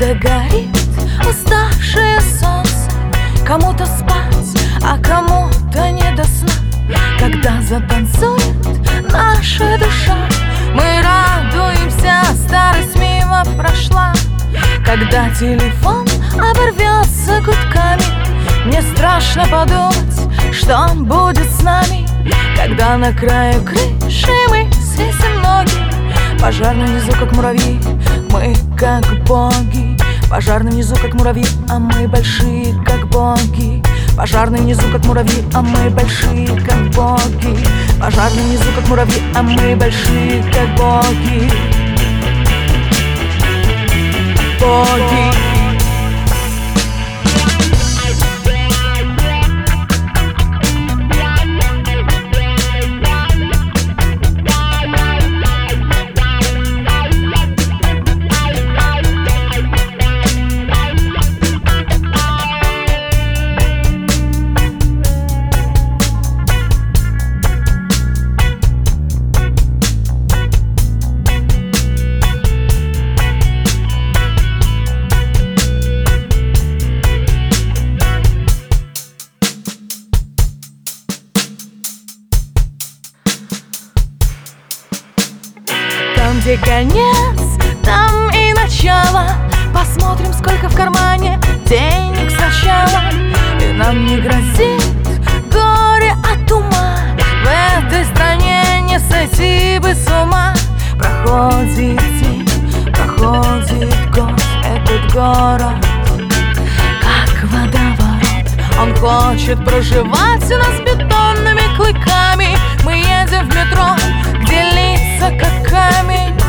Где-то горит уставшее солнце, кому-то спать, а кому-то не до сна. Когда затанцует наша душа, мы радуемся, старость мимо прошла. Когда телефон оборвется гудками, мне страшно подумать, что будет с нами. Когда на краю крыши мы свесим ноги, пожарный внизу как муравьи, мы как боги. Пожарный внизу как муравьи, а мы большие как боги. Пожарный внизу как муравьи, а мы большие как боги. Пожарный внизу как муравьи, а мы большие как боги. Боги. Там, где конец, там и начало. Посмотрим, сколько в кармане денег сначала. И нам не грозит горе от ума. В этой стране не сойти бы с ума. Проходит день, проходит год. Этот город как водоворот. Он хочет проживать у нас бетонными клыками. Мы едем в метро, где лица как камень.